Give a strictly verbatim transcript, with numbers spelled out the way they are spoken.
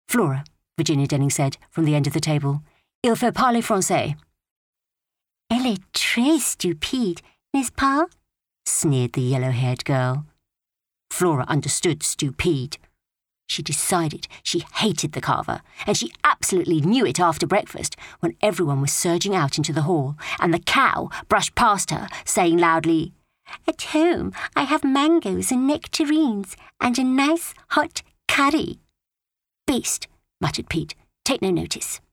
Flora, Virginia Denning said from the end of the table. Il faut parler français. Elle est très stupide, n'est-ce pas? Sneered the yellow-haired girl. Flora understood stupide. She decided she hated the carver, and she absolutely knew it after breakfast when everyone was surging out into the hall and the cow brushed past her, saying loudly, At home I have mangoes and nectarines and a nice hot curry. Beast, muttered Pete. Take no notice.